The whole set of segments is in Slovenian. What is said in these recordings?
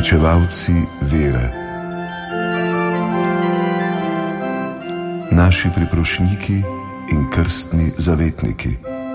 Pričevalci vere. Naši priprošniki in krstni zavetniki.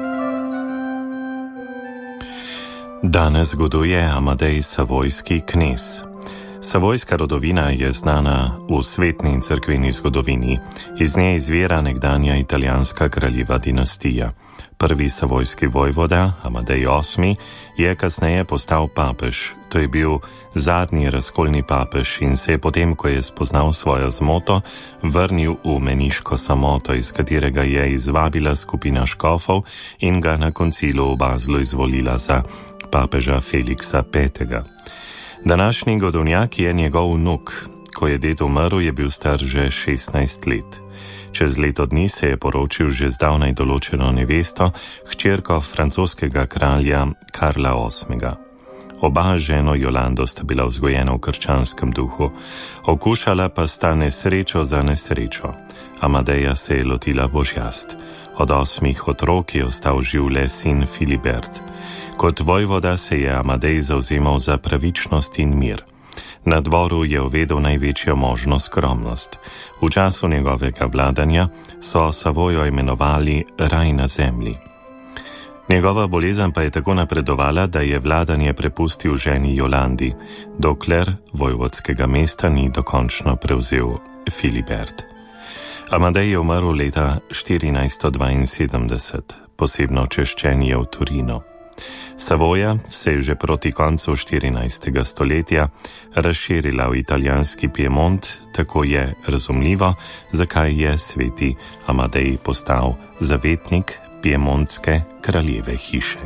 Danes goduje Amadej Savojski knez. Savojska rodovina je znana v svetni in cerkveni zgodovini. Iz nje izvira nekdanja italijanska kraljeva dinastija. Prvi savojski vojvoda, Amadej VIII, je kasneje postal papež. To je bil zadnji razkolni papež in se je potem, ko je spoznal svojo zmoto, vrnil v meniško samoto, iz katerega je izvabila skupina škofov in ga na koncilu v Baslu izvolila za papeža Feliksa V. Današnji godovnjak je njegov vnuk. Ko je ded umrl, je bil star že 16 let. Čez leto dni se je poročil že zdavnaj določeno nevesto, hčerko francoskega kralja Karla VIII. Oba ženo Jolando sta bila vzgojena v krščanskem duhu, okušala pa sta nesrečo za nesrečo. Amadeja se je lotila božjast. Od 8 otrok je ostal živ le sin Filibert. Kot vojvoda se je Amadej zavzemal za pravičnost in mir. Na dvoru je uvedel največjo možno skromnost. V času njegovega vladanja so Savojo imenovali raj na zemlji. Njegova bolezen pa je tako napredovala, da je vladanje prepustil ženi Jolandi, dokler vojvodskega mesta ni dokončno prevzel Filibert. Amadej je umrl leta 1472, posebno češčen je v Torino. Savoja se je že proti koncu 14. stoletja razširila v italijanski Piemont, tako je razumljivo, zakaj je sveti Amadej postal zavetnik piemontske kraljeve hiše.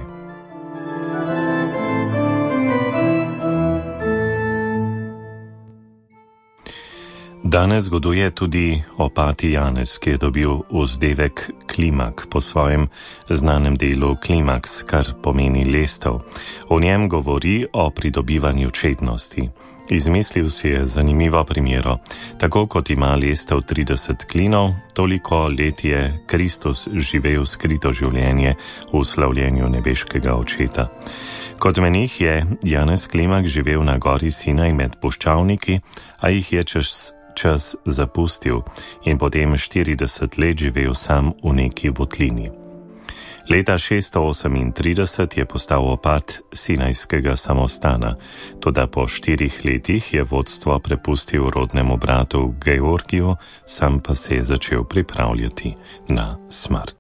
Danes goduje tudi opati Janez, ki je dobil vzdevek Klimak po svojem znanem delu Klimaks, kar pomeni lestev. O njem govori o pridobivanju čednosti. Izmislil si je zanimivo primero. Tako kot ima lestev 30 klinov, toliko let je Kristus živel skrito življenje v slavljenju nebeškega očeta. Kot menih je Janez Klimak živel na gori Sinaj med puščavniki, a jih je čas zapustil in potem 40 let živel sam v neki votlini. Leta 638 je postal opat Sinajskega samostana, toda po 4 letih je vodstvo prepustil rodnemu bratu Georgiju, sam pa se je začel pripravljati na smrt.